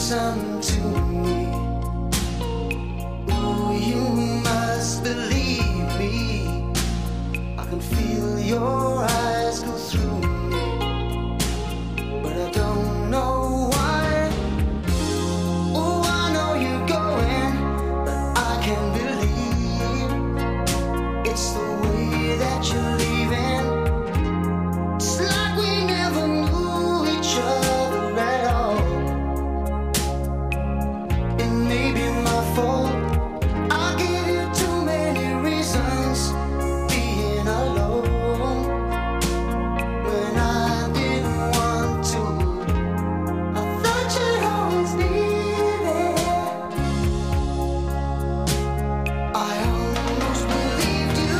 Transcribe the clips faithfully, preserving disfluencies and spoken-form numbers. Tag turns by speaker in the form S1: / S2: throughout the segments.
S1: listen to me. Ooh, you must believe me. I can feel your eyes go through me, but I don't know why. Oh, I know you're going, but I can't believe it's the way that you're leaving. It's like we never knew each other at all. It may be my fault. I gave you too many reasons being alone when I didn't want to. I thought you'd always be there. I almost believed you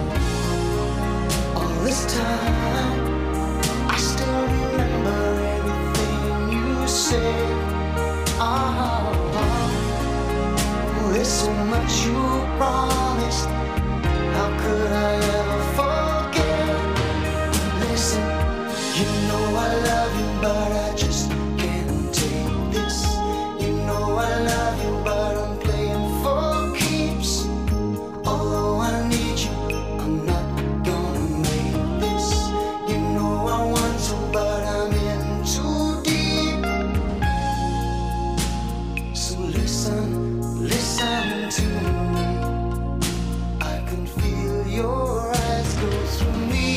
S1: all this time. I still remember everything you said. Ah, there's so much you promised. How could I ever forget? Listen, you know I love you, but I just can't take this. You know I love you, but I'm playing for keeps. Although I need you, I'm not gonna make this. You know I want to, but I'm in too deep. So listen, listen to me. I can feel your eyes go through me.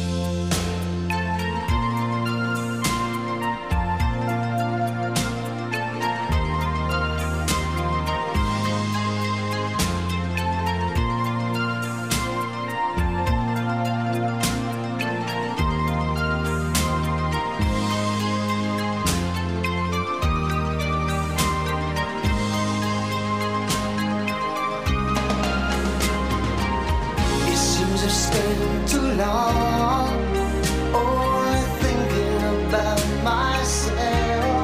S1: It seems I've stayed too long, only thinking about myself.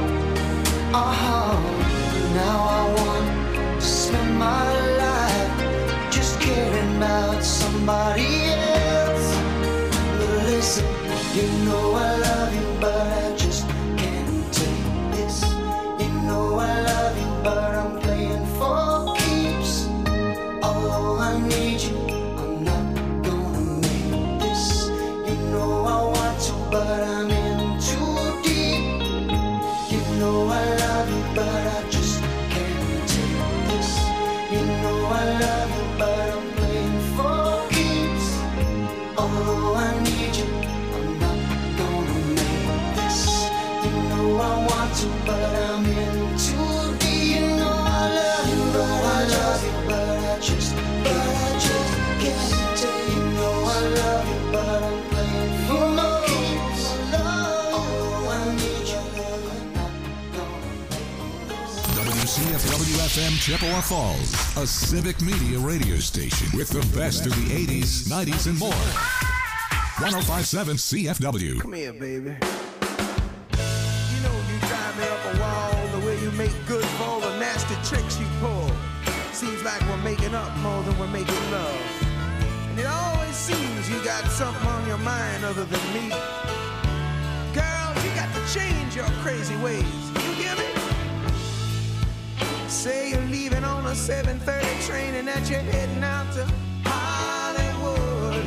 S1: Oh, now I want to spend my life just caring about somebody else. But listen, you know I love you, but I just can't take this. You know I love you, but I'm playing for keeps. Although I need you, I'm not gonna make this. You know I want to, but I'm in too deep. You know I love you, but I just can't take this. You know I love you, but I'm playing for keeps. Although I need you, I'm not gonna make this. You know I want to, but I'm in too deep. You know I love you, but I love you, but I just, but I just can't take. You know I love you, but I'm playing for keeps. Although I need you, I'm not gonna make this.
S2: W C F W F M Chippewa Falls, a civic media radio station with the best of the eighties, nineties, and more. one oh five point seven C F W.
S3: Come here, baby. You know you drive me up a wall, the way you make good for all the nasty tricks you pull. Seems like we're making up more than we're making love. And it always seems you got something on your mind other than me. Girl, you got to change your crazy ways. You hear me? Say you're leaving on a seven thirty train and that you're heading out to Hollywood.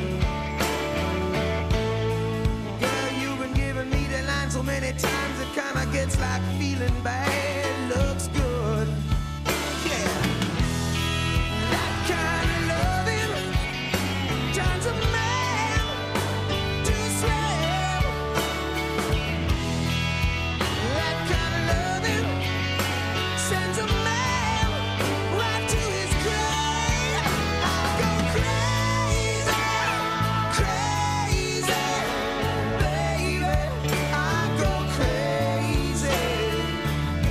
S3: Girl, you've been giving me the line so many times it kinda gets like feeling bad looks good. Yeah. That kind of loving turns a man to a slave. That kind of loving sends a man right to his grave. I go crazy, crazy, baby. I go crazy.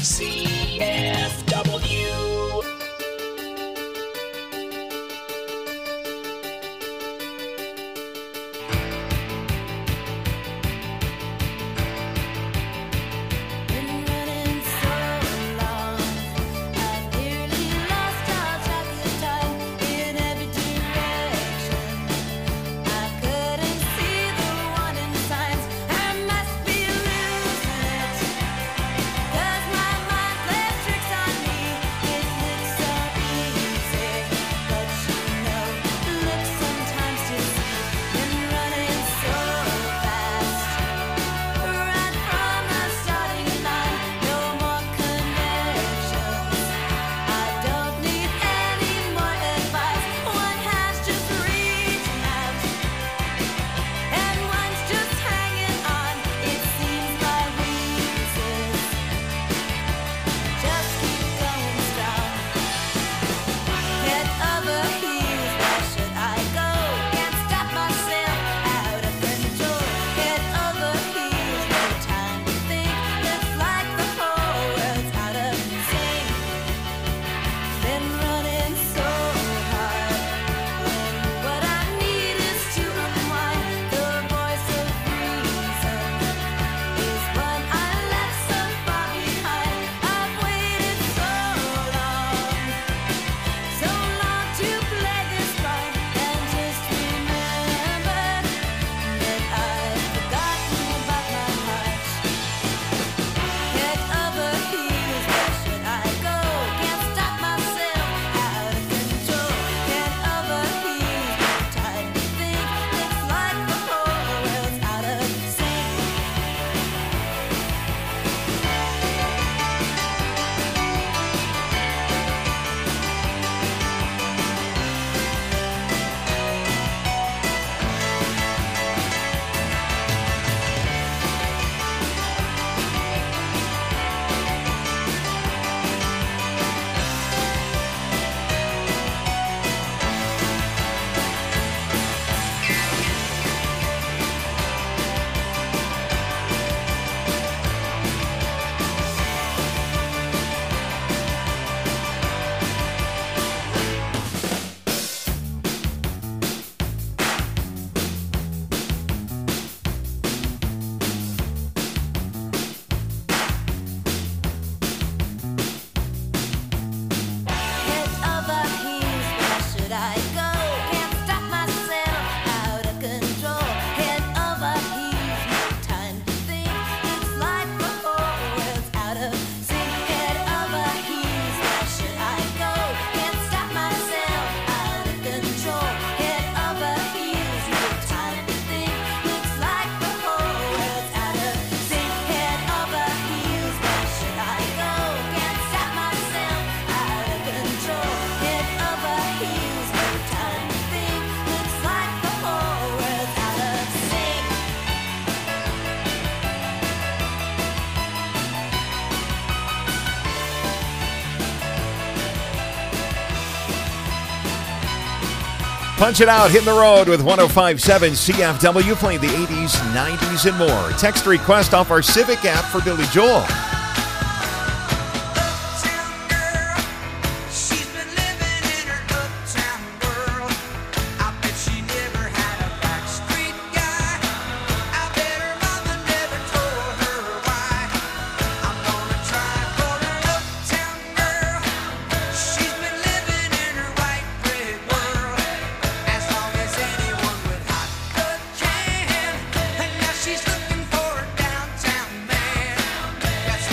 S4: C F W.
S5: Punch it out, hitting the road with one oh five point seven C F W, playing the eighties, nineties, and more. Text request off our Civic app for Billy Joel.
S6: She's looking for a downtown man. That's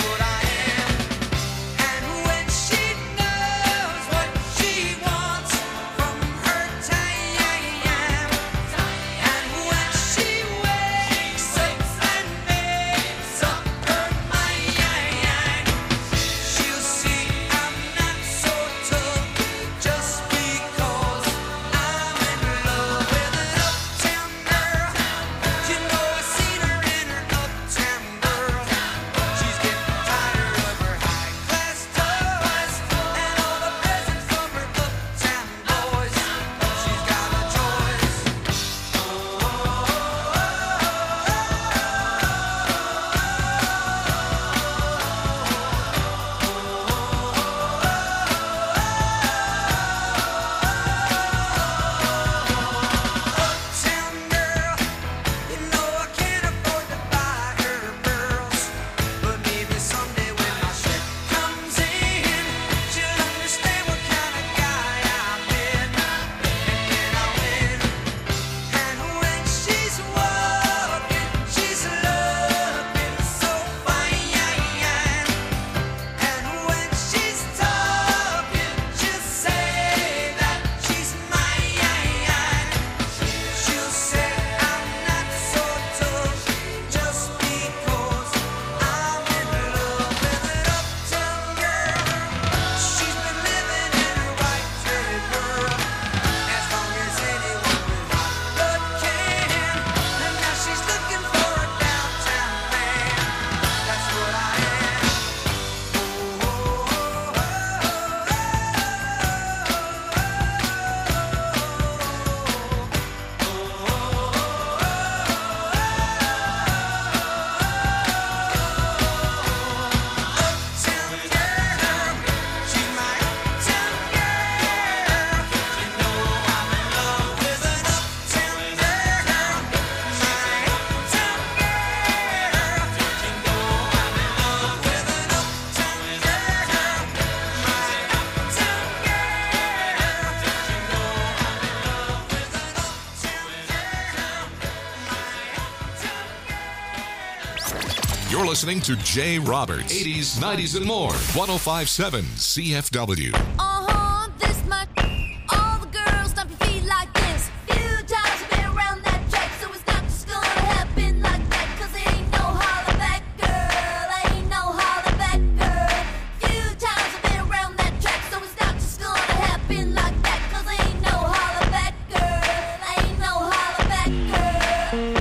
S2: You're listening to Jay Roberts, eighties, nineties, and more. one oh five point seven C F W.
S6: Uh-huh, this much. All the girls stomp your feet like this. Few times I've been around that track, so it's not just gonna happen like that. Cause it ain't no holler back, girl. Ain't no holler back, girl. Few times I've been around that track, so it's not just gonna happen like that. Cause it ain't no holler back, girl. Ain't no holler back, girl.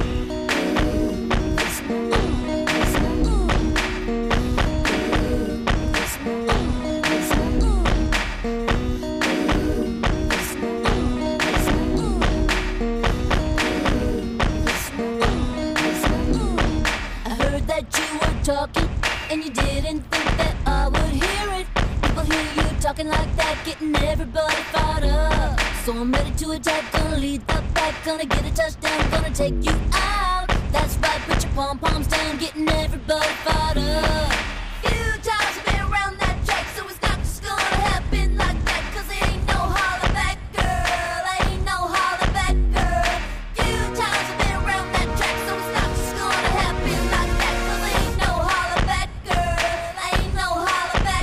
S6: Talking, and you didn't think that I would hear it. People hear you talking like that, getting everybody fired up. So I'm ready to attack, gonna lead the pack, gonna get a touchdown, gonna take you out. That's right, put your pom-poms down, getting everybody fired up. Few times I've been around that track, so it's not just gonna happen like that. Cause it ain't no holler back, girl. Ain't no holler back, girl. Few times I've been around that track, so it's not just gonna happen like that. Cause it ain't no holler back, girl. Ain't no holler back,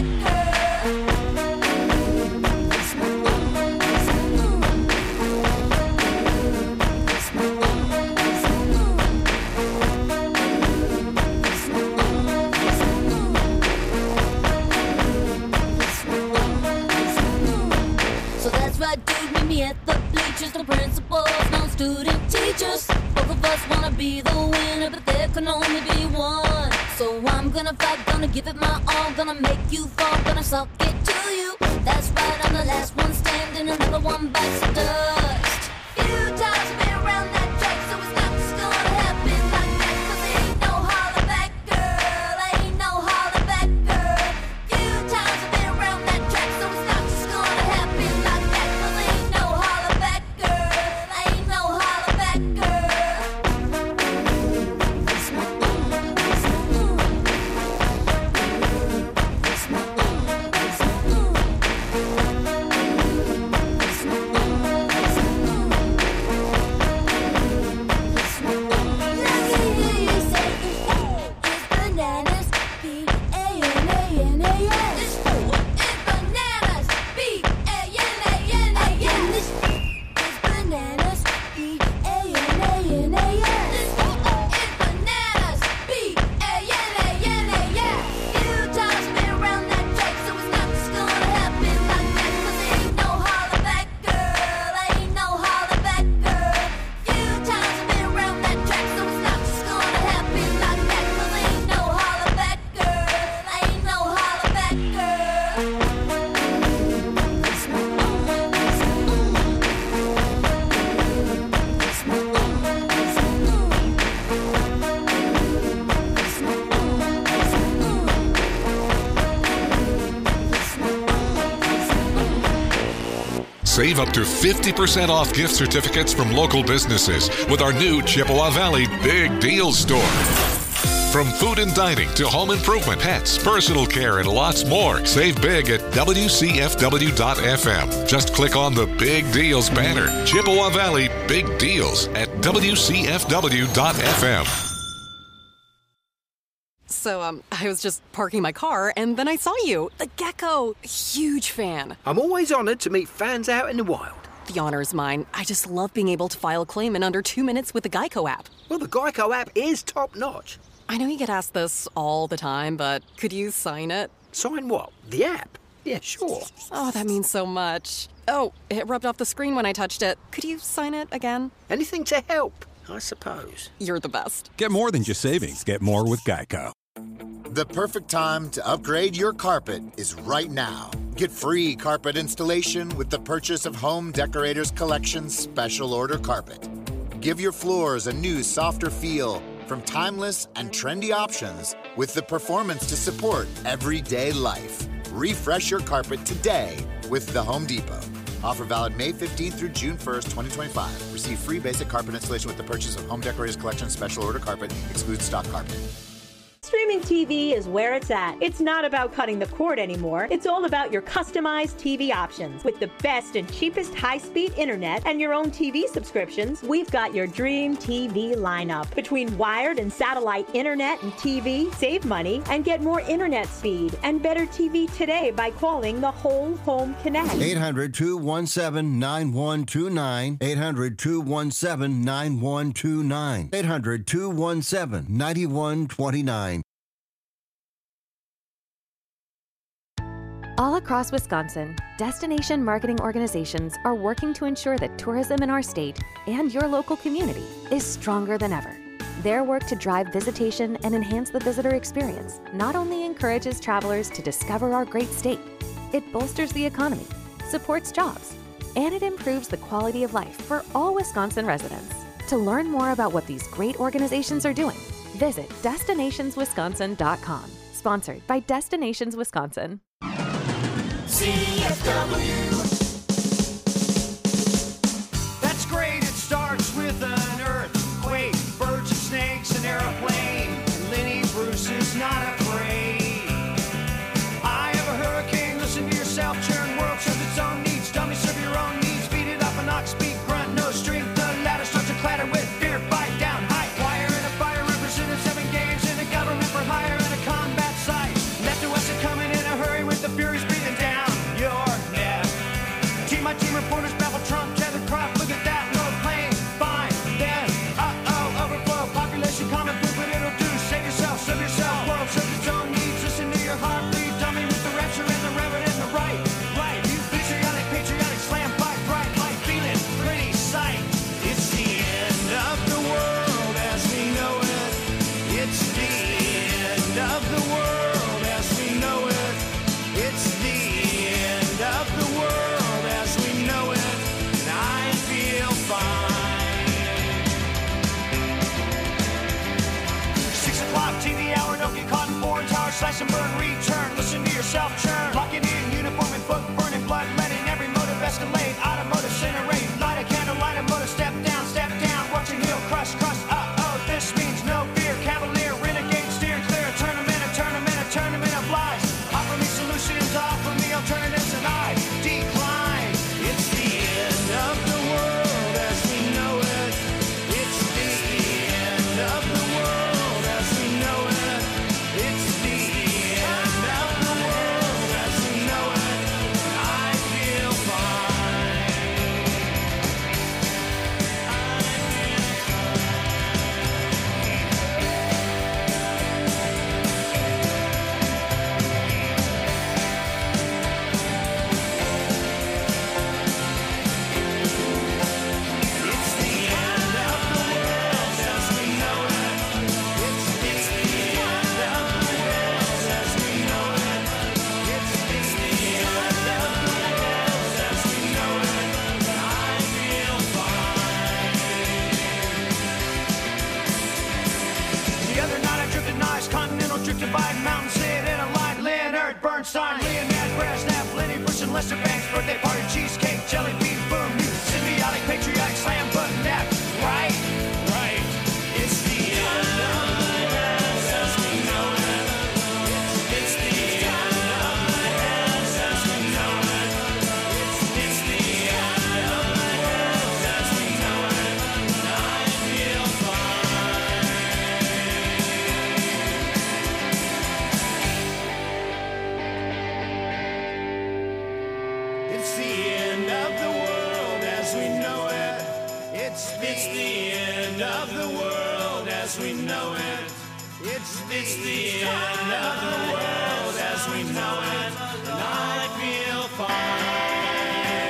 S6: So that's right, dude, meet me at the bleachers. No principals, no student teachers. Both of us wanna be the winner, but there can only be one. So I'm gonna fight, gonna give it my all, gonna make you fall, gonna suck it to you. That's right, I'm the last one standing, another one bites the dust. Few times I've been around that track, so it's not just gonna happen like that. Cause it ain't no holler back, girl. Ain't no holler back, girl. Few times I've been around that track, so it's not just gonna happen like that. Cause it ain't no holler back, girl. Ain't no holler back,
S2: Save up to fifty percent off gift certificates from local businesses with our new Chippewa Valley Big Deal Store. From food and dining to home improvement, pets, personal care, and lots more. Save big at W C F W dot F M. Just click on the Big Deals banner. Chippewa Valley Big Deals at W C F W dot F M.
S7: So, um, I was just parking my car, and then I saw you. The gecko. Huge fan.
S8: I'm always honored to meet fans out in the wild.
S7: The honor is mine. I just love being able to file a claim in under two minutes with the Geico app.
S8: Well, the Geico app is top-notch.
S7: I know you get asked this all the time, but could you sign it?
S8: Sign what? The app? Yeah, sure.
S7: Oh, that means so much. Oh, it rubbed off the screen when I touched it. Could you sign it again?
S8: Anything to help, I suppose.
S7: You're the best.
S9: Get more than just savings. Get more with Geico.
S10: The perfect time to upgrade your carpet is right now. Get free carpet installation with the purchase of Home Decorators Collection Special Order Carpet. Give your floors a new, softer feel from timeless and trendy options with the performance to support everyday life. Refresh your carpet today with the Home Depot. Offer valid May fifteenth through June first, twenty twenty-five. Receive free basic carpet installation with the purchase of Home Decorators Collection Special Order Carpet. Excludes stock carpet.
S11: Streaming T V is where it's at. It's not about cutting the cord anymore. It's all about your customized T V options. With the best and cheapest high-speed internet and your own T V subscriptions, we've got your dream T V lineup. Between wired and satellite internet and T V, save money and get more internet speed and better T V today by calling the Whole Home Connect.
S12: eight hundred, two one seven, nine one two nine. eight hundred, two one seven, nine one two nine. eight hundred, two one seven, nine one two nine.
S13: All across Wisconsin, destination marketing organizations are working to ensure that tourism in our state and your local community is stronger than ever. Their work to drive visitation and enhance the visitor experience not only encourages travelers to discover our great state, it bolsters the economy, supports jobs, and it improves the quality of life for all Wisconsin residents. To learn more about what these great organizations are doing, visit destinations wisconsin dot com. Sponsored by Destinations Wisconsin.
S1: C F W.
S14: That's great, it starts with an earthquake, birds and snakes, an airplane, and Lenny Bruce is not afraid. I have a hurricane, listen to yourself, churn, world serves its own needs, dummy serve your own needs, beat it up an ox, speak, grunt, no strength, the ladder starts to clatter with fear, bite down, high wire and a fire, represented seven games in a government for hire and a combat site, left to west are coming in a hurry with the furies breathing down. My team reporters babble Trump, tether crop, look at that, no plane, fine, then, uh-oh, overflow, population common food, but it'll do, save yourself, serve yourself, world serves its own needs, listen to your heart, breathe, dummy with the rapture and the reverend and the right, right, you patriotic, patriotic, slam, fight, bright, light, feeling, pretty sight, it's the end of the world as we know it, it's the end of the world as we know it, it's the end of the world. Know it, and I feel fine. Six o'clock T V hour, don't get caught in foreign tower, slice and burn, return, listen to yourself churn, lock it in, uniform and book, burning blood, letting every motive escalate, automotive incinerate, light a candle, light a motor, step down, step down, watching heel crush, crush, uh-oh, this means no fear, cavalier, renegade, steer clear, a tournament, a tournament, a tournament of lies, offer me solutions, offer me alternatives, and I decline. It's the end of the world as we know it. It's the end of the world as we know it. It's the end of the world as we know it. I feel fine. Divide mountain, sit in a line, Leonard Bernstein, Leonard Brezhnev, Lenny Bruce and Lester Banks, birthday party, cheesecake, jelly bean, boom, you symbiotic, patriotic, slam button, that, right, right, it's the end of the world as we know it, it's the end of the world as we know it, it's the end of the world as we know it, I feel fine. It's the end of the world as we know it. It's the, it's the end of the world as we know it. It's the, it's the end of the world as we know it. And I feel fine.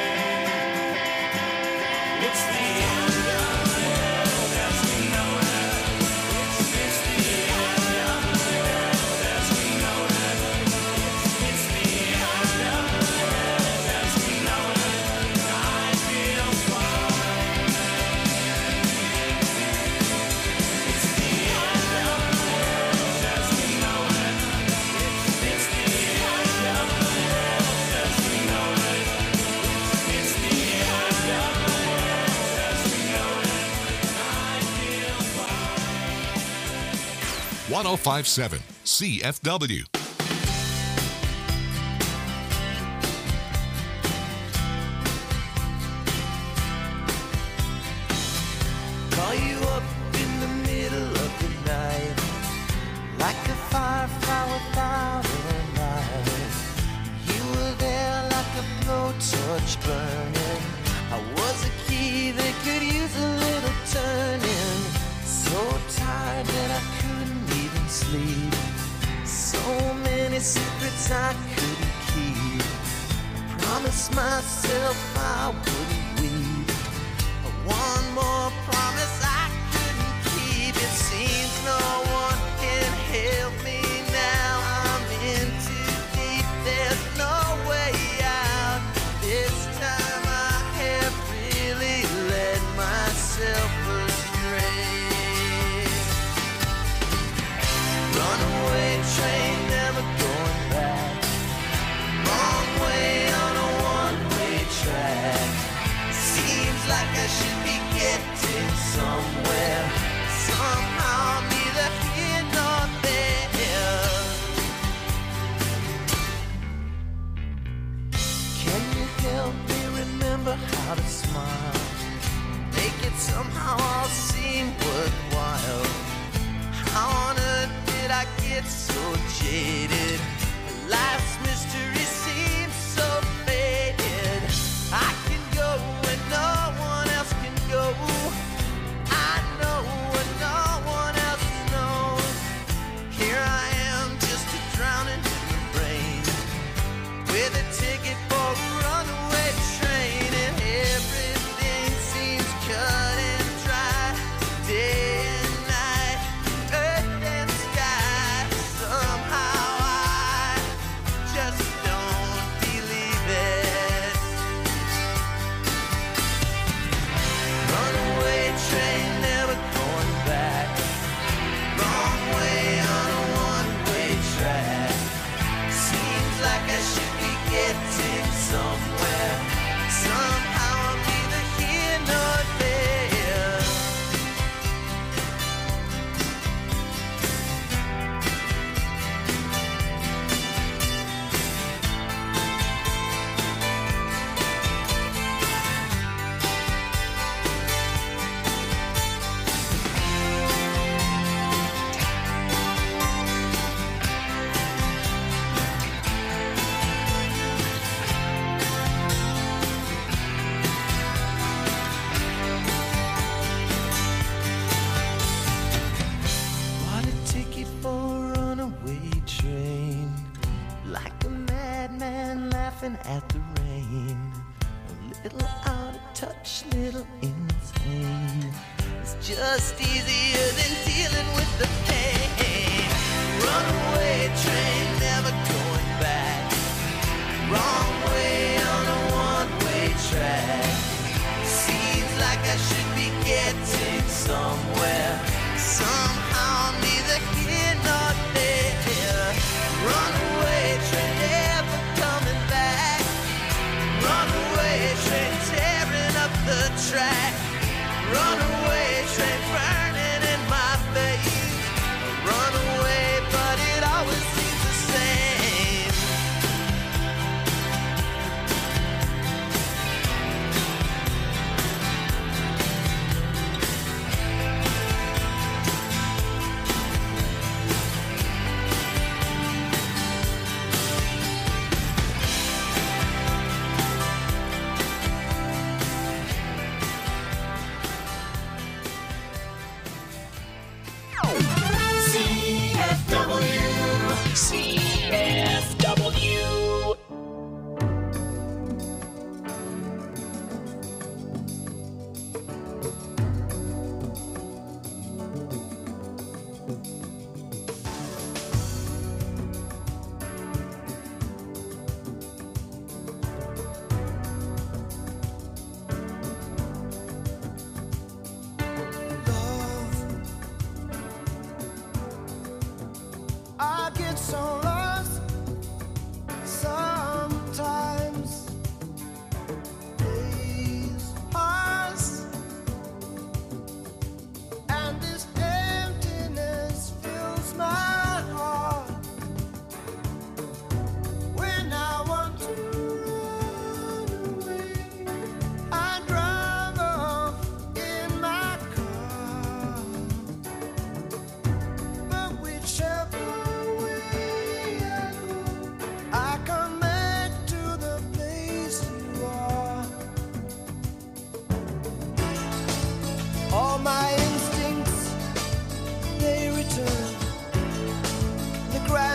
S14: It's the end of the world as we know it. It's, it's the end of the world as we know it. It's, it's the end of the world as we know it. And I feel fine. It's the end of the world as we know it.
S2: one oh five point seven C F W.
S1: Call you up in the middle of the night, like a firefly without a light. You were there like a blowtorch burning. I was a key that could use a little turning. So tired that I couldn't even sleep. So many secrets I couldn't keep. I promised myself I wouldn't weep. One more promise I couldn't keep. It seems no one can help me now. I'm in too deep. There's no way out. This time I have really led myself astray. Runaway train, never going back. Wrong way on a one-way track. Seems like I should be getting somewhere. Somehow neither here nor there. Can you help me remember how to smile? Make it somehow all seem worthwhile. How on earth did I get so jaded? Life's mystery seems so faded. I can go where no one else can go. I know what no one else knows. Here I am, just a drowning human brain, with a ticket for a runaway train, and everything seems cut and dry. Day and night, earth and sky. Somehow I just don't believe it. Runaway train, never going back. Wrong way on a one-way track. Seems like I should be getting somewhere. Somehow I'm neither here nor there. Bought a ticket for a runaway train, like a madman laughing at the rain. A little out of touch, little insane. It's just easier than dealing with the pain. Runaway train, never going back. Wrong way on a one-way track. Seems like I should be getting somewhere. Somehow I'm neither here nor there. Runaway train, never coming back. Runaway train, tearing up the track. Runaway train, burning in my veins.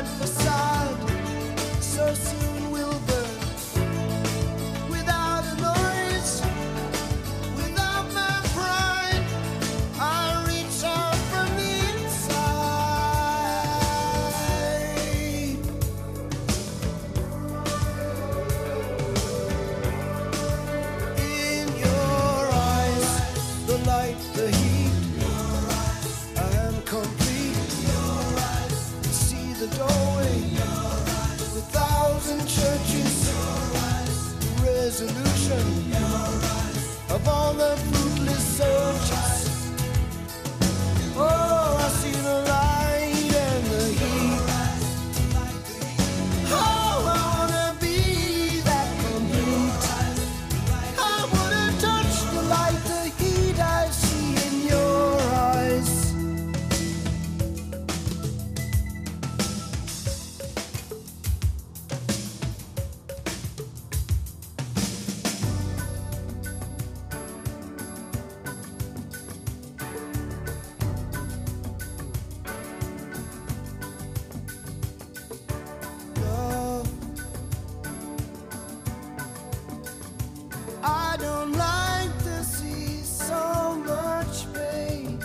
S1: grand facade so soon will burn. Without a noise, without my pride, I reach out from the inside. In your eyes, the light, the heat, I am complete. See the doorway, the thousand churches, the resolution of all the fruitless searches. Oh, I see the light and the heat. Oh, I wanna be that complete. I wanna touch the light, the heat I see in your eyes. Love, I don't like to see so much pain,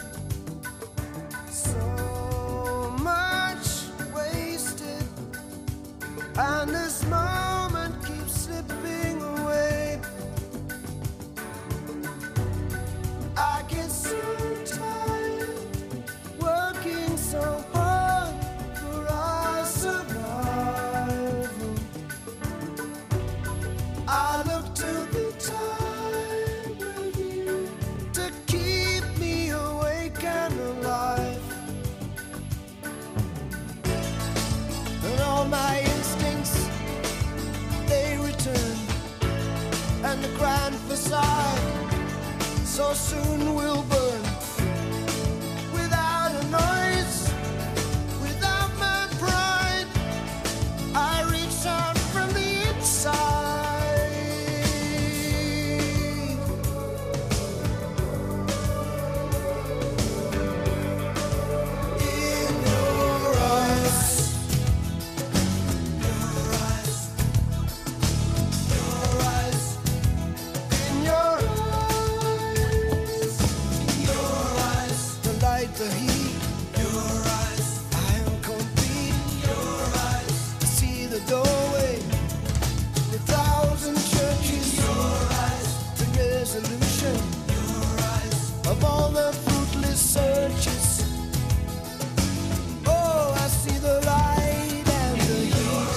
S1: so much wasted, and this moment keeps slipping away. I get so tired working so hard for our survival. I look to the time with you to keep me awake and alive. And all my instincts, they return, and the grand facade so soon will burn. Without a noise, without my pride, I reach out from the inside. In your eyes, your eyes, your eyes, in your eyes, your eyes, the light, the heat, your eyes, I am complete, your eyes, I see the doorway, the thousand churches, your eyes, the resolution, your eyes, of all the fruitless searches. Oh, I see the light and the heat.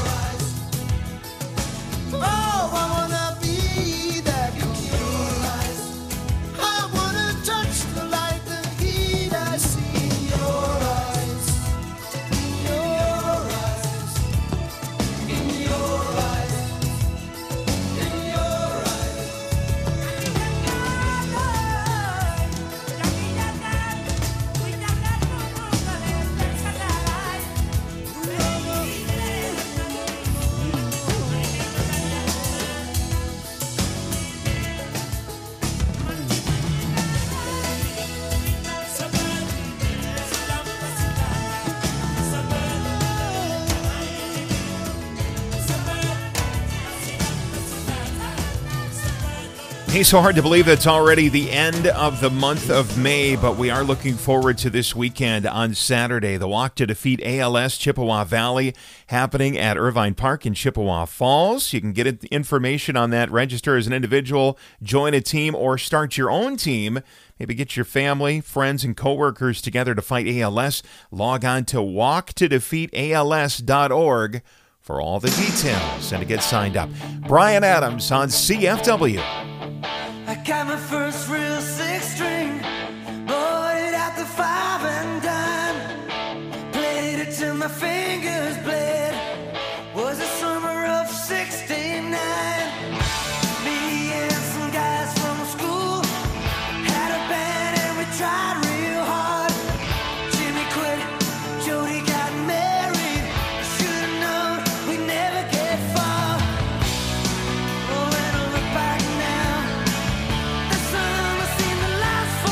S1: Oh, I wanna be that complete. I wanna touch the light, the heat I see in your eyes. In your eyes. In your eyes. In your eyes.
S5: Hey, so hard to believe it's already the end of the month of May, but we are looking forward to this weekend on Saturday. The Walk to Defeat A L S Chippewa Valley happening at Irvine Park in Chippewa Falls. You can get information on that, register as an individual, join a team, or start your own team. Maybe get your family, friends, and coworkers together to fight A L S. Log on to walk to defeat A L S dot org for all the details and to get signed up. Brian Adams on C F W.
S1: I got my first real six string, bought it at the five and dime, played it till my fingers bled. Was the summer of sixty-nine. Me and some guys from school had a band and we tried real hard. Jimmy quit, Jody got married. Should've known we'd never get far. Oh, when I look back now, the summer seemed to last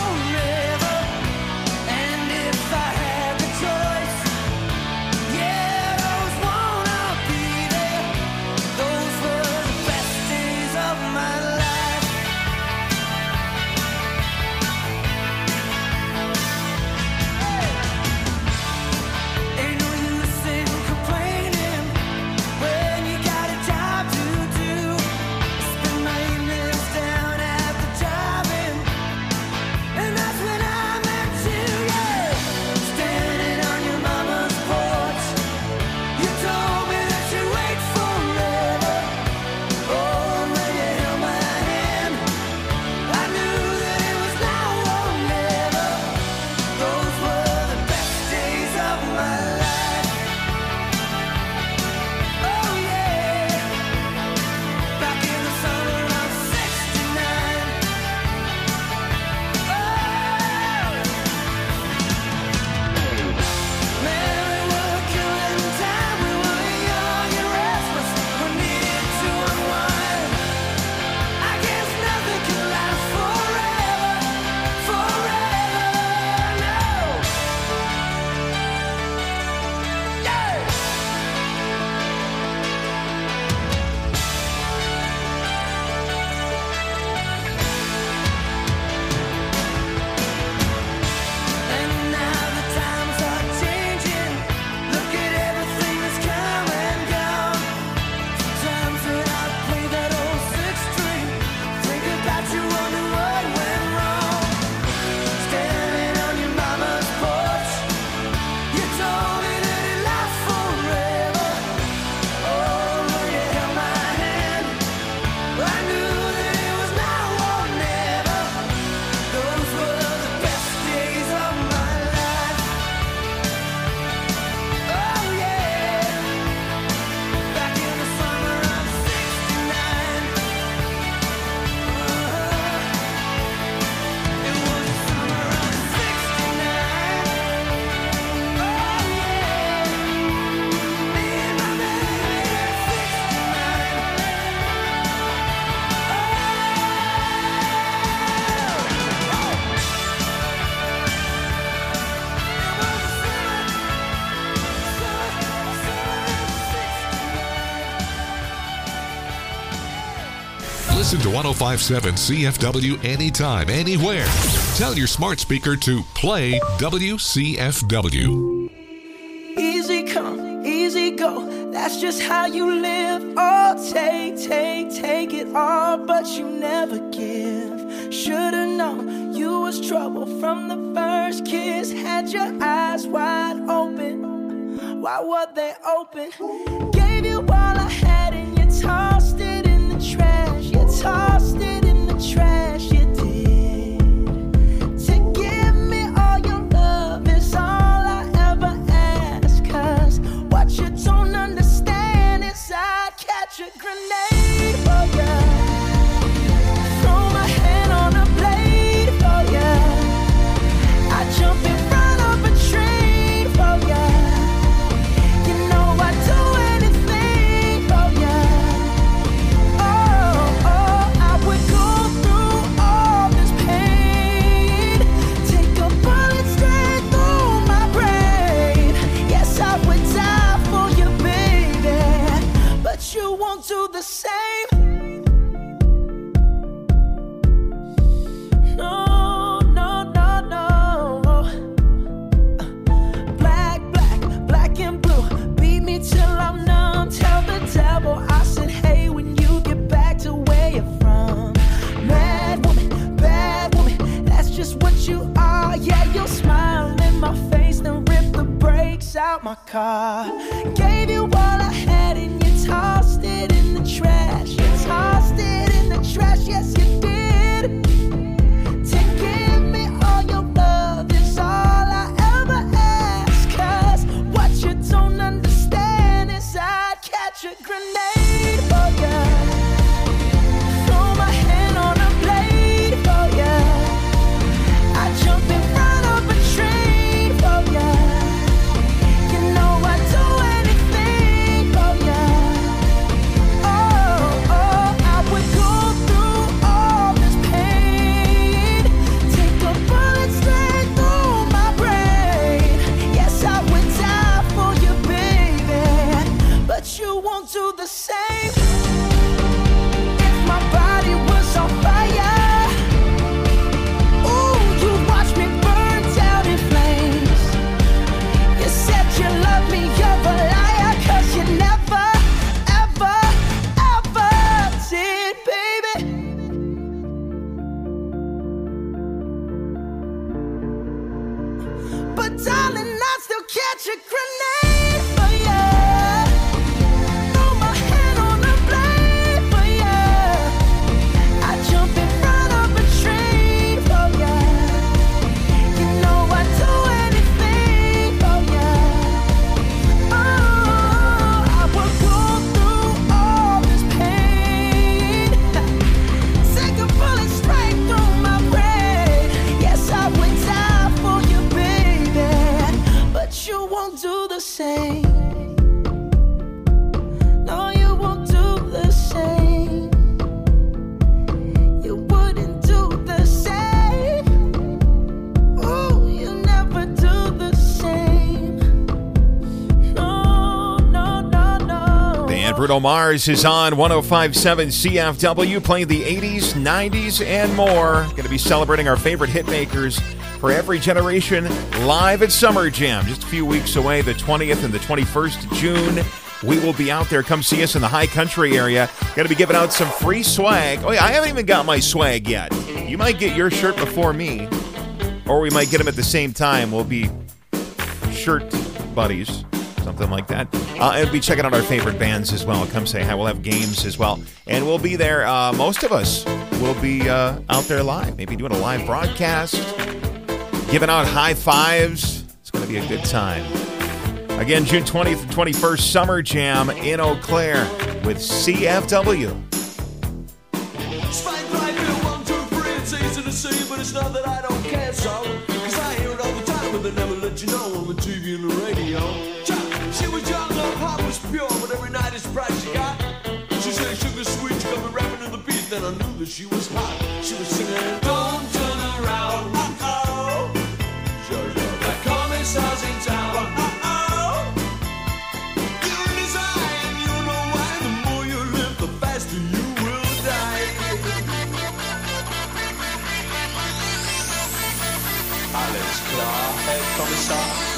S2: Listen to one oh five point seven C F W anytime, anywhere. Tell your smart speaker to play W C F W.
S1: Easy come, easy go. That's just how you live. Oh, take, take, take it all, but you never give. Should've known you was trouble from the first kiss. Had your eyes wide open. Why were they open? Gave you all I had and you tossed it in the trash. You tossed it in the trash. You did. To give me all your love is all I ever ask. Cause what you don't understand is I'd catch a grenade for ya. Throw my hand on a blade for ya. I jump in front of a train for ya. You know I'd do anything for ya. Oh, oh, I would go through all this pain. Take a bullet straight through my brain. Yes, I would die for you, baby, but you won't do the same. No, no, no, no. Black, black, black and blue. Beat me till I'm numb. Tell the devil I said, hey, when you get back to where you're from. Mad woman, bad woman, that's just what you are. Yeah, you'll smile in my face, then rip the brakes out my car. Gave you all I had and you tossed it in the trash. You tossed it in the trash, yes you did. To give me all your love is all I ever ask. Cause what you don't understand is I'd catch a grenade for ya. Throw my hand on a blade for ya. I jump in front of a train for ya. You know I'd do anything for ya. Oh, oh, I would go through all this pain. Take a bullet straight through my brain. Yes, I would die for you, baby, but you won't do the same. If my body was on fire, ooh, you'd watch me burn down in flames. You said you love me, you're a liar, cause you never, ever, ever did, baby. But darling, I'd still catch a grenade for ya. Throw my hand on a blade for ya. I jump in front of a train for ya. You know I'd do anything for ya. Oh, I would go through all this pain. Take a bullet straight through my brain. Yes, I would die for you, baby, but you won't do the same. No, you won't do the same. You wouldn't do the same. Ooh, you never do the same. No, no, no, no.
S5: And Bruno Mars is on one oh five point seven C F W, playing the eighties, nineties, and more. Going to be celebrating our favorite hit makers for every generation live at Summer Jam. Just a few weeks away, the twentieth and the twenty-first of June. We will be out there. Come see us in the High Country area. Going to be giving out some free swag. Oh, yeah, I haven't even got my swag yet. You might get your shirt before me, or we might get them at the same time. We'll be shirt buddies, something like that. Uh, and we'll be checking out our favorite bands as well. Come say hi. We'll have games as well. And we'll be there. Uh, most of us will be uh, out there live, maybe doing a live broadcast, giving out high fives. It's going to be a good time. Again, June twentieth and twenty-first, Summer Jam in Eau Claire with C F W.
S15: Spike right here, one, two, three. It's easy to see, but it's not that I don't care so. Cause I hear it all the time, but they never let you know on the T V and the radio. She was young, her heart was pure, but every night it's bright she got. She said sugar sweet, she got me rapping to the beat, then I knew that she was hot. She was singing, don't turn around, uh-oh. Like commissars in town, uh-oh. You desire, you know why, the more you live, the faster you will die.
S16: Commissar.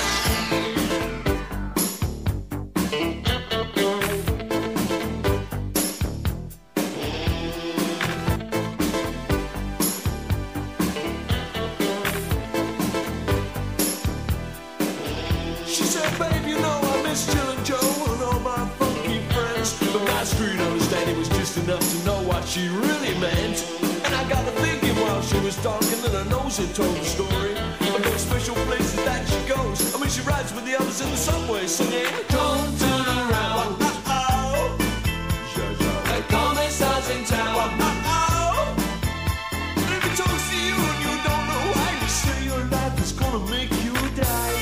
S15: She said, babe, you know I miss Jill and Joe and all my funky friends. But my street understanding was just enough to know what she really meant. And I got to thinking while she was talking that her nose had told the story of those special places that she goes. I mean, she rides with the others in the subway singing, don't turn around. Uh-oh. The commissar's in town. Uh-oh. And if he talks to you and you don't know why, you say your life is gonna make you die.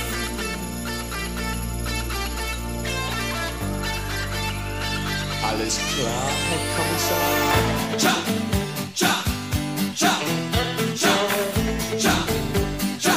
S15: Alles klar, Herr Kommissar. Cha, cha, cha, cha, cha, cha.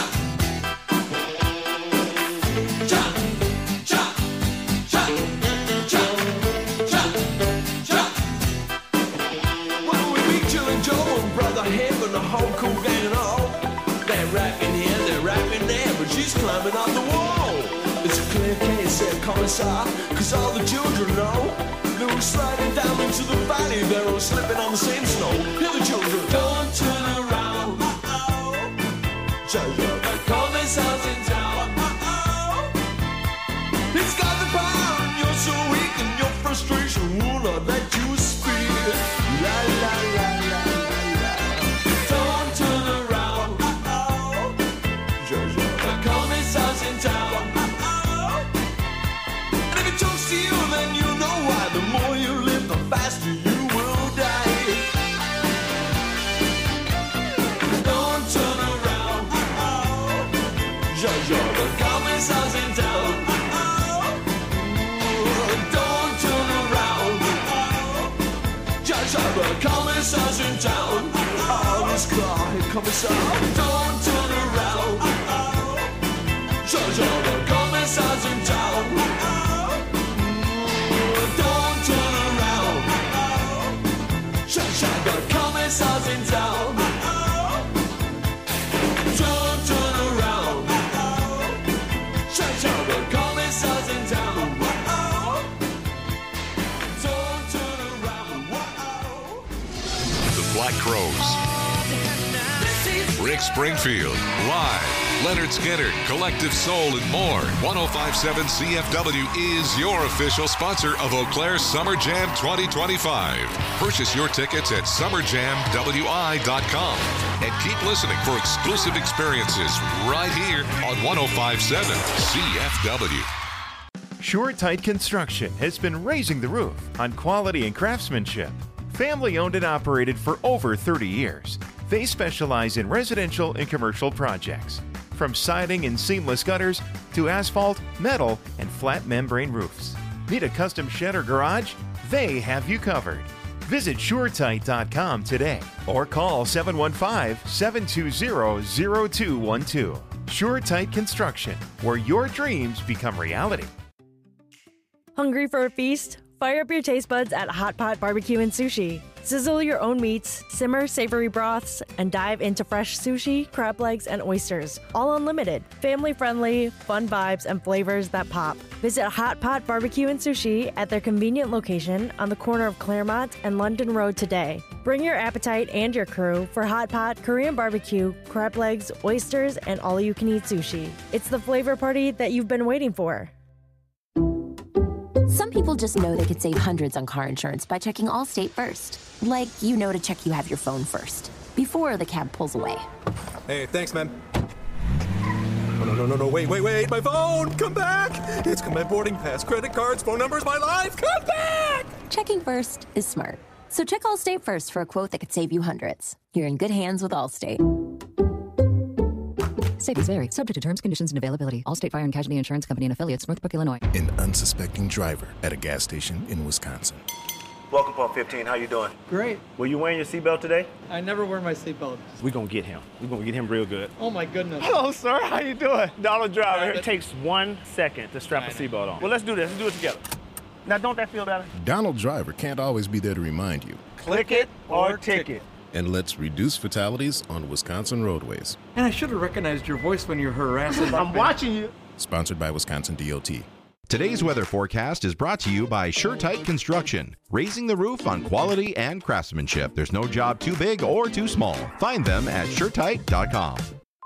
S15: Cha, cha, cha, cha, cha, cha. When we meet Jill and Joe and Brother Hip and the whole cool gang and all, they're rapping here, they're rapping there, but she's climbing up the wall. It's a clear case, said Commissar, cause all the children know. They were sliding down into the valley, they were slipping on the same snow. Hear the children, don't turn around. Uh-oh. The commissar's in town. Uh-oh. He's got the power and you're so weak and your frustration will not let you speak. La la la la la la. Don't turn around. Uh-oh. The commissar's in town. Uh-oh. And if it talks to you, then you know why. The more you live, the faster you will die. Don't turn around. Uh-oh. Jojo, the commissar's in town. Uh-oh. Don't turn around. Uh-oh. Jojo, the commissar's in town. Oh, this car, Herr Kommissar. Don't turn around. Uh-oh. Jojo, the commissar's in town. Uh-oh. Don't turn around. Uh-oh. Shut the commissar's in town. Uh-oh. Don't turn around. Uh-oh. Shut the commissar's in town. Uh-oh. Don't turn around. Uh-oh.
S2: The Black Crowes. Rick Springfield, live. Leonard Skinner, Collective Soul, and more. ten fifty-seven C F W is your official sponsor of Eau Claire Summer Jam twenty twenty-five. Purchase your tickets at summer jam w i dot com. And keep listening for exclusive experiences right here on ten fifty-seven C F W.
S5: SureTight Construction has been raising the roof on quality and craftsmanship. Family owned and operated for over thirty years. They specialize in residential and commercial projects, from siding and seamless gutters to asphalt, metal, and flat membrane roofs. Need a custom shed or garage? They have you covered. Visit sure tight dot com today or call seven one five, seven two zero, zero two one two. SureTight Construction, where your dreams become reality.
S17: Hungry for a feast? Fire up your taste buds at Hot Pot Barbecue and Sushi. Sizzle your own meats, simmer savory broths, and dive into fresh sushi, crab legs, and oysters. All unlimited. Family-friendly, fun vibes, and flavors that pop. Visit Hot Pot Barbecue and Sushi at their convenient location on the corner of Claremont and London Road today. Bring your appetite and your crew for Hot Pot, Korean barbecue, crab legs, oysters, and all-you-can-eat sushi. It's the flavor party that you've been waiting for.
S18: Some people just know they could save hundreds on car insurance by checking Allstate first. Like, you know to check you have your phone first, before the cab pulls away.
S19: Hey, thanks, man. No, no, no, no, no, wait, wait, wait, my phone! Come back! It's got my boarding pass, credit cards, phone numbers, my life! Come back!
S18: Checking first is smart. So check Allstate first for a quote that could save you hundreds. You're in good hands with Allstate.
S20: Savings vary, subject to terms, conditions, and availability. Allstate Fire and Casualty Insurance Company and affiliates, Northbrook, Illinois.
S21: An unsuspecting driver at a gas station in Wisconsin.
S22: Welcome, Pump fifteen. How you doing?
S23: Great.
S22: Were you wearing your seatbelt today?
S23: I never wear my seatbelt.
S22: We're going to get him. We're going to get him real good.
S23: Oh, my goodness.
S22: Hello, sir. How you doing? Dollar Driver.
S23: Right,
S22: it takes one second to strap a seatbelt on. Well, let's do this. Let's do it together. Now, don't that feel better?
S21: Donald Driver can't always be there to remind you.
S22: Click it or ticket.
S21: And let's reduce fatalities on Wisconsin roadways.
S3: And I should have recognized your voice when you're harassing. I'm watching you.
S21: Sponsored by Wisconsin D O T.
S16: Today's weather forecast is brought to you by SureTight Construction, raising the roof on quality and craftsmanship. There's no job too big or too small. Find them at sure tight dot com.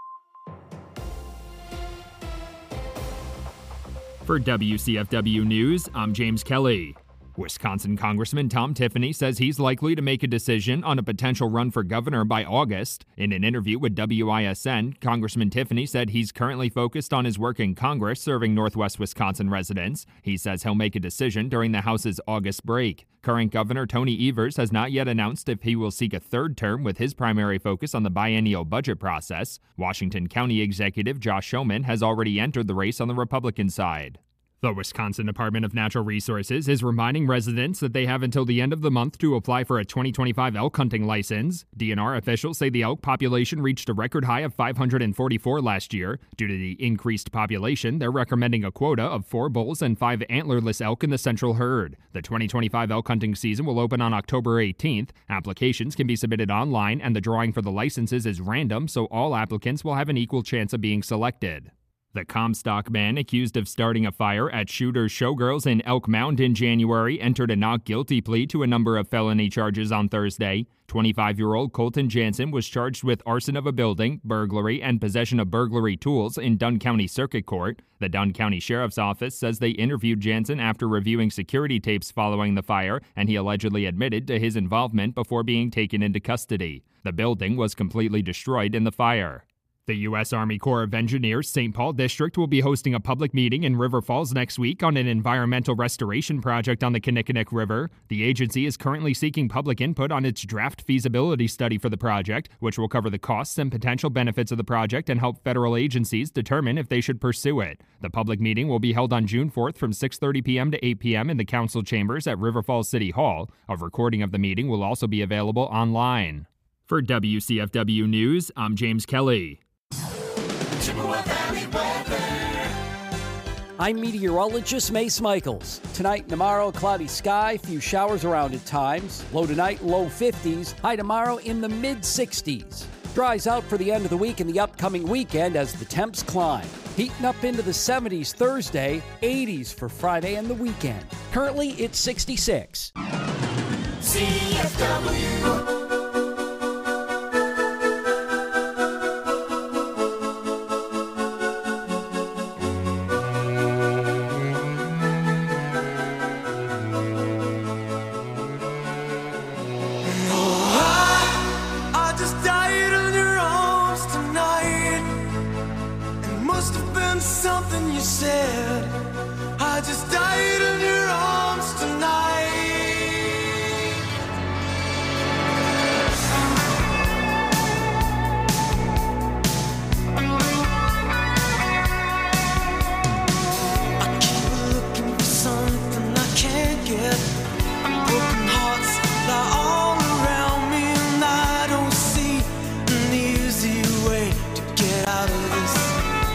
S23: For W C F W News, I'm James Kelly. Wisconsin Congressman Tom Tiffany says he's likely to make a decision on a potential run for governor by August. In an interview with W I S N, Congressman Tiffany said he's currently focused on his work in Congress serving Northwest Wisconsin residents. He says he'll make a decision during the House's August break. Current Governor Tony Evers has not yet announced if he will seek a third term, with his primary focus on the biennial budget process. Washington County Executive Josh Showman has already entered the race on the Republican side. The Wisconsin Department of Natural Resources is reminding residents that they have until the end of the month to apply for a twenty twenty-five elk hunting license. D N R officials say the elk population reached a record high of five hundred forty-four last year. Due to the increased population, they're recommending a quota of four bulls and five antlerless elk in the central herd. The twenty twenty-five elk hunting season will open on October eighteenth. Applications can be submitted online, and the drawing for the licenses is random, so all applicants will have an equal chance of being selected. The Comstock man accused of starting a fire at Shooter's Showgirls in Elk Mound in January entered a not guilty plea to a number of felony charges on Thursday. twenty-five-year-old Colton Jansen was charged with arson of a building, burglary, and possession of burglary tools in Dunn County Circuit Court. The Dunn County Sheriff's Office says they interviewed Jansen after reviewing security tapes following the fire, and he allegedly admitted to his involvement before being taken into custody. The building was completely destroyed in the fire. The U S Army Corps of Engineers Saint Paul District will be hosting a public meeting in River Falls next week on an environmental restoration project on the Kinnickinnic River. The agency is currently seeking public input on its draft feasibility study for the project, which will cover the costs and potential benefits of the project and help federal agencies determine if they should pursue it. The public meeting will be held on June fourth from six thirty p.m. to eight p.m. in the council chambers at River Falls City Hall. A recording of the meeting will also be available online. For W C F W News, I'm James Kelly.
S24: Chippewa Valley weather. I'm meteorologist Mace Michaels. Tonight and tomorrow, cloudy sky, few showers around at times. Low tonight, low fifties. High tomorrow in the mid sixties. Dries out for the end of the week and the upcoming weekend as the temps climb. Heating up into the seventies Thursday, eighties for Friday and the weekend. Currently, it's sixty-six.
S1: C F W. Something you said, I just died in your arms tonight. I keep looking for something I can't get. Broken hearts lie all around me, and I don't see an easy way to get out of this.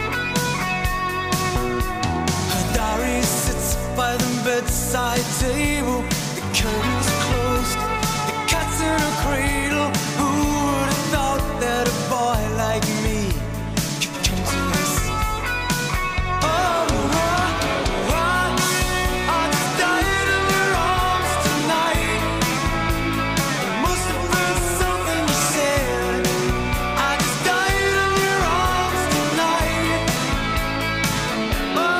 S1: By the bedside table, the curtains closed, the cat's in a cradle. Who would have thought that a boy like me could come to this? Oh, I, I, I just died in your arms tonight. It must have been something you said. I just died in your arms tonight. Oh,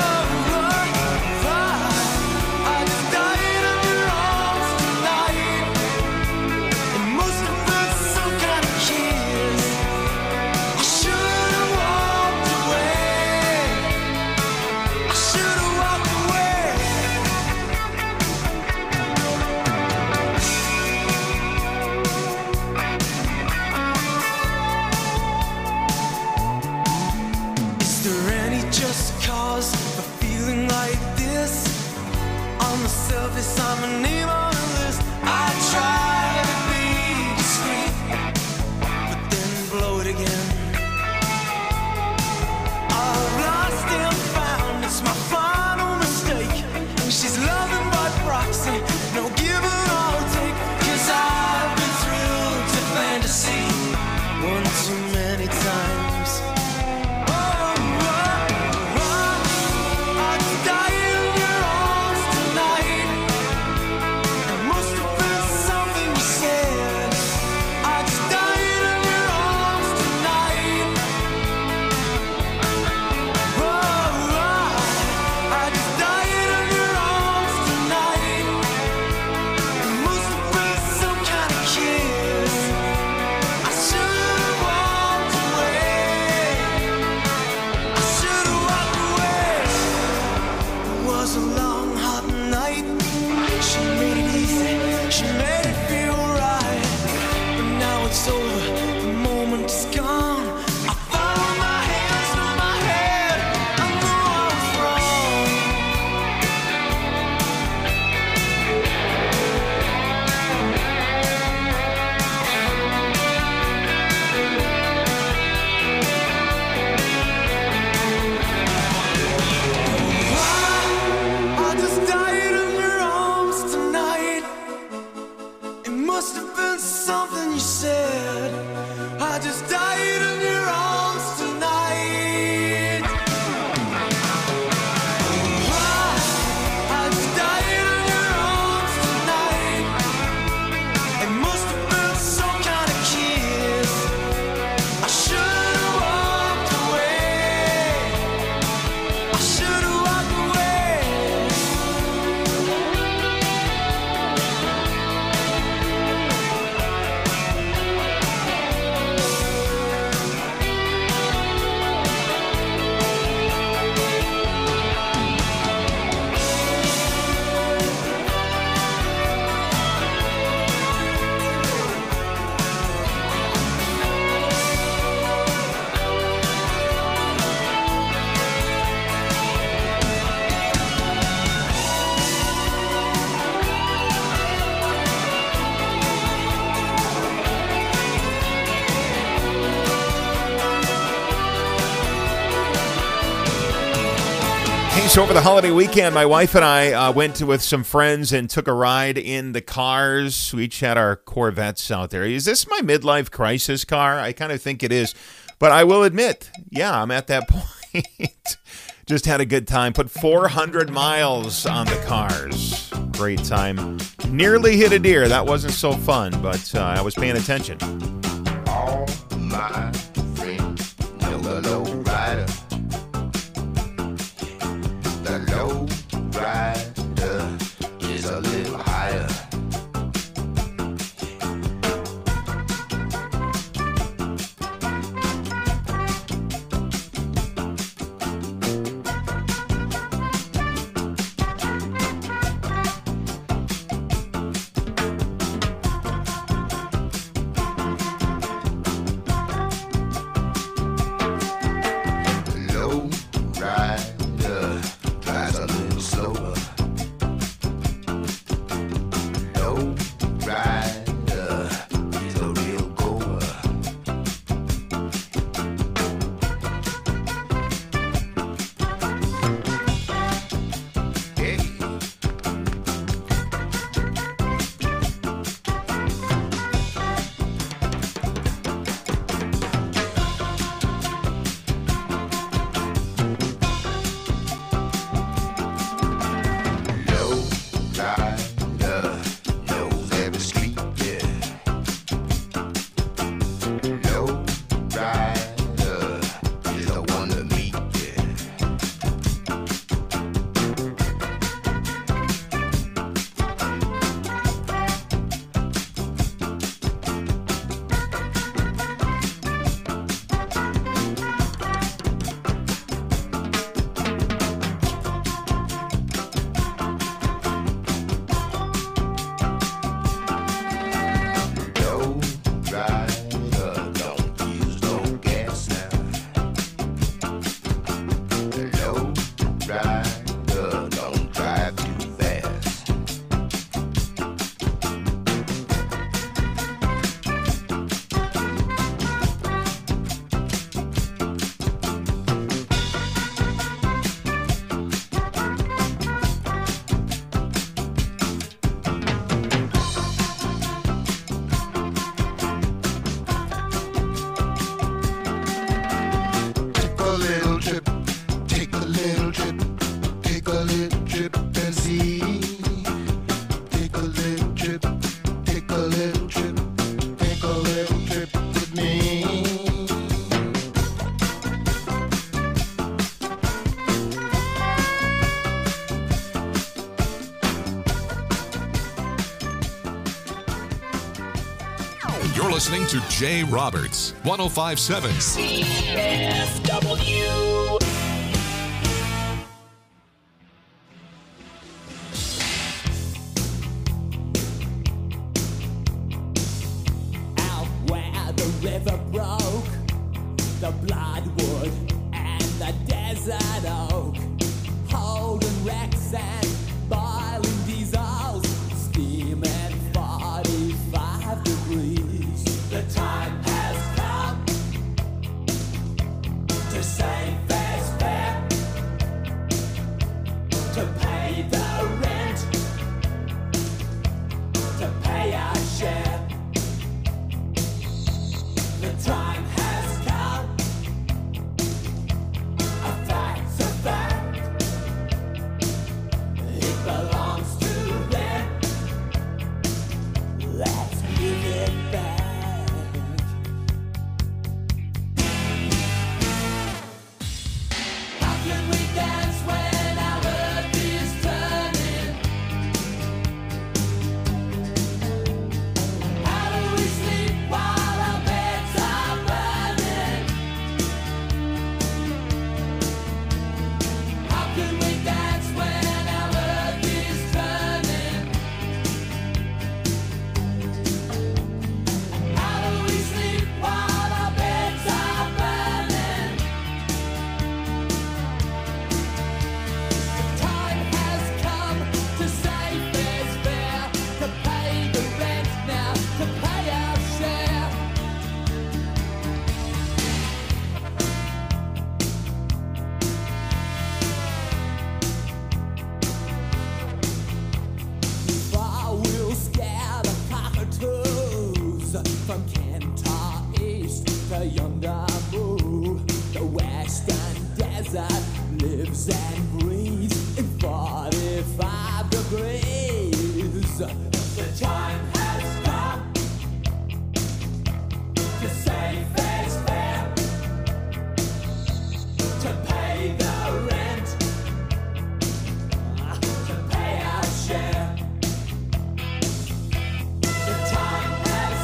S1: surface, I'm a name on a list. I try to be discreet, but then blow it again. I've lost and found, it's my final mistake. She's loving by proxy, no give and I'll take. Cause I've been thrilled to fantasy.
S5: So over the holiday weekend, my wife and I uh, went to, with some friends and took a ride in the cars. We each had our Corvettes out there. Is this my midlife crisis car? I kind of think it is. But I will admit, yeah, I'm at that point. Just had a good time. Put four hundred miles on the cars. Great time. Nearly hit a deer. That wasn't so fun, but uh, I was paying attention.
S1: All my friends know the low rider. The low rider is a little higher. Low rider drives a little slower. Low rider is a real goer. Hey. Low rider knows every street, yeah. Low rider is the one to meet, yeah. Low rider don't use no gas now. Low rider don't drive too fast. Take a little trip, take a little trip, take a little trip and see. Take a little trip, take a little trip, take a little trip with me.
S2: You're listening to Jay Roberts, one oh five point seven.
S14: C F W.
S4: Out where the river broke, the bloodwood and the desert oak, holding wrecks and boiling diesels, steaming forty-five degrees. The time has come to save fair's fair, to pay the rent, to pay our share. The time has come From Kentar East to Yondabu, the western desert lives and breathes in forty-five degrees.